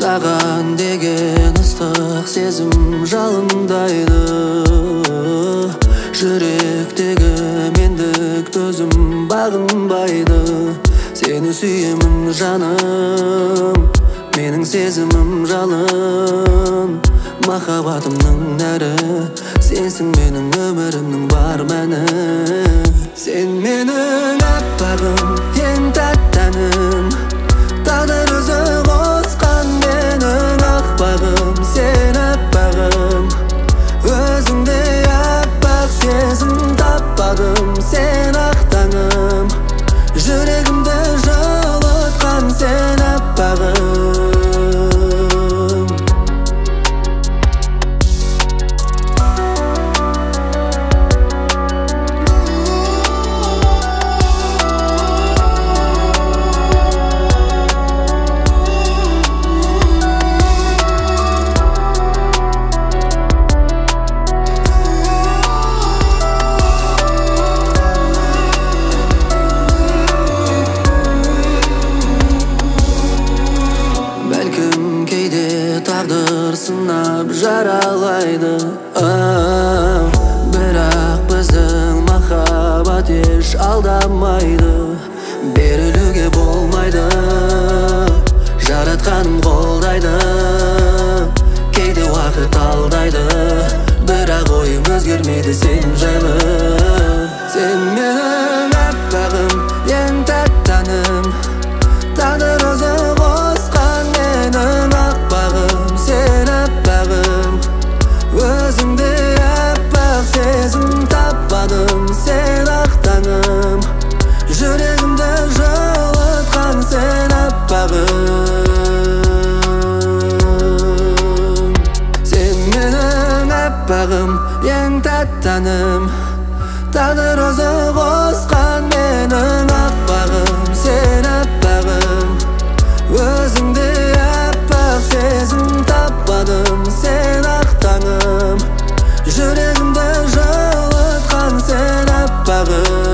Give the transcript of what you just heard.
Саған деген ыстық сезім жалындайды. Жүректегі мендік төзім бағынбайды. Сені сүйемін жаным, менің сезімім жалын. Махаббатымның нәрі, сенсің менің өмірімнің бар мәні. Сен менің аппағым, ең тәтті әнім, тағдыр өзі қосқан менің ақ-бағым. Сен аппағым, өзіңдей аппақ сезім таппадым. Сен ақ таңым, жүрегімді жылытқан. Сен аппағым. Тағдыр сынап жаралайды, бірақ біздің махаббат еш алдамайды. Берілуге болмайды, жаратқаным қолдайды. Кейде уақыт алдайды, бірақ ойым өзгермейді сен жайлы. Сен менің аппағым, ең тәтті әнім, тағдыр өзі қосқан менің ақ-бағым. Сен аппағым, өзіңдей аппақ сезім таппадым. Сен ақ таңым, жүрегімді жылытқан. Сен аппағым. Сен менің аппағым, ең тәтті әнім, тағдыр өзі қосқан менің ақ-бағым. Сен аппағым, өзіңдей аппақ сезім таппадым. Сен ақ таңым, жүрегімді жылытқан. Сен аппағым.